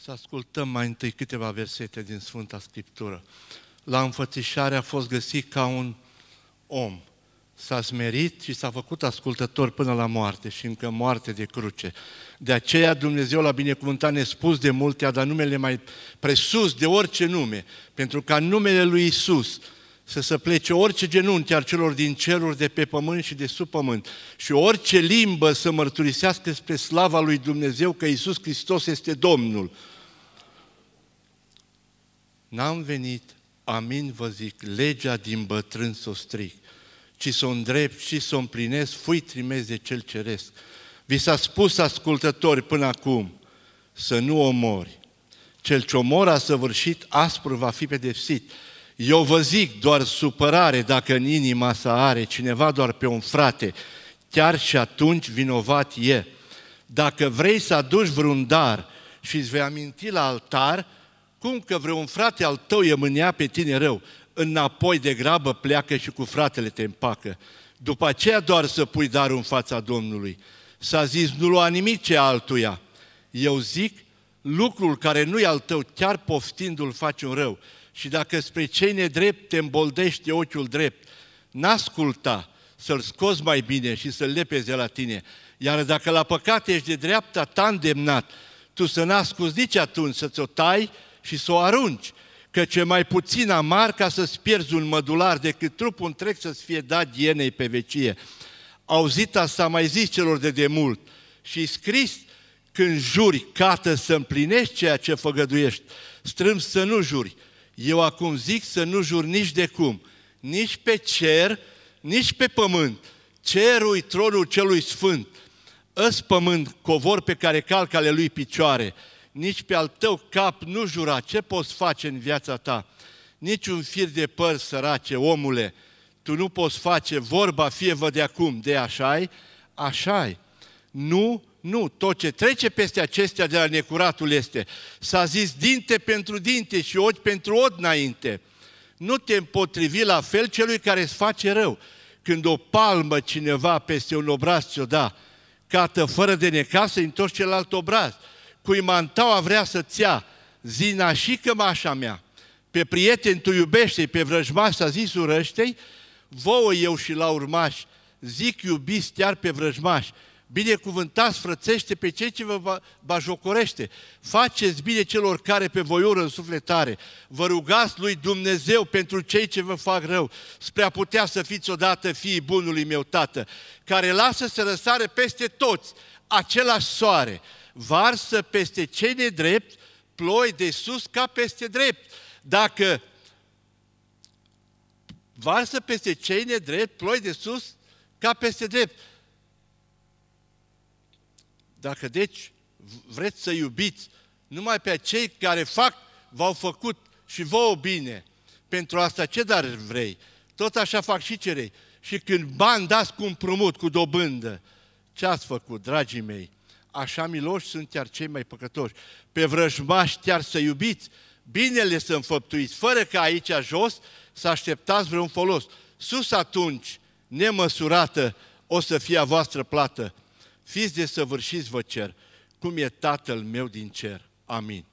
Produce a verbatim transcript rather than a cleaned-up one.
Să ascultăm mai întâi câteva versete din Sfânta Scriptură. La înfățișare a fost găsit ca un om. S-a smerit și s-a făcut ascultător până la moarte și încă moarte de cruce. De aceea Dumnezeu l-a binecuvântat nespus de multe, a dat numele mai presus de orice nume, pentru ca în numele lui Iisus să se plece orice genunchi al celor din ceruri, de pe pământ și de sub pământ și orice limbă să mărturisească spre slava lui Dumnezeu că Iisus Hristos este Domnul. N-am venit, amin vă zic, legea din bătrân s-o stric, ci s-o îndrept și s-o împlinesc, fui trimis de cel ceresc. Vi s-a spus, ascultători, până acum, să nu omori. Cel ce omor a săvârșit, aspru va fi pedepsit. Eu vă zic, doar supărare dacă în inima sa are cineva doar pe un frate, chiar și atunci vinovat e. Dacă vrei să aduci vreun dar și îți vei aminti la altar, cum că vreun frate al tău e mânia pe tine rău, înapoi de grabă pleacă și cu fratele te împacă. După aceea doar să pui darul în fața Domnului. S-a zis, nu lua nimic ce altuia. Eu zic, lucrul care nu e al tău, chiar poftindu-l faci un rău. Și dacă spre cei nedrept te îmboldește ochiul drept, n-asculta, să-l scoți mai bine și să-l lepezi de la tine. Iar dacă la păcat ești de dreapta ta îndemnat, tu să n-asculți nici atunci, să ți-o tai și să o arunci, căci e mai puțin amar ca să-ți pierzi un mădular decât trupul întreg să-ți fie dat ienei pe vecie. Auzit asta mai zis celor de demult și scris, când juri, cată să împlinești ceea ce făgăduiești, strâmb să nu juri. Eu acum zic să nu juri nici de cum, nici pe cer, nici pe pământ. Cerul-i tronul celui sfânt, ăs pământ, covor pe care calcă ale lui picioare. Nici pe al tău cap nu jura, ce poți face în viața ta? Nici un fir de păr, sărace, omule, tu nu poți face, vorba fie vă de acum, de așa-i, așa-i. Nu, nu, tot ce trece peste acestea de la necuratul este. S-a zis dinte pentru dinte și ochi pentru ochi înainte. Nu te împotrivi la fel celui care îți face rău. Când o palmă cineva peste un obraz ți-o da, cată fără de necaz să întorci celălalt obraz. Cui mantaua vrea să-ți ia, zi nașică mașa mea. Pe prieten tu iubește, pe vrăjmaș s-a zis urăște-i, vouă eu și la urmași, zic iubiți chiar pe vrăjmași. Binecuvântați, frățește pe cei ce vă bajocorește. Faceți bine celor care pe voi ură în sufletare. Vă rugați lui Dumnezeu pentru cei ce vă fac rău, spre a putea să fiți odată fiii bunului meu Tată, care lasă să răsare peste toți același soare, varsă peste cei nedrepti ploi de sus ca peste drept. Dacă varsă peste cei nedrept ploi de sus ca peste drept. Dacă deci vreți să iubiți numai pe cei care fac, v-au făcut și vouă bine, pentru asta ce dar vrei? Tot așa fac și cerei. Și când bani dați cu împrumut, cu dobândă, ce ați făcut, dragii mei? Așa miloși sunt chiar cei mai păcătoși. Pe vrăjmași chiar să iubiți, binele să înfăptuiți, fără ca aici jos să așteptați vreun folos. Sus atunci, nemăsurată, o să fie a voastră plată. Fiți desăvârșiți, vă cer, cum e Tatăl meu din cer. Amin.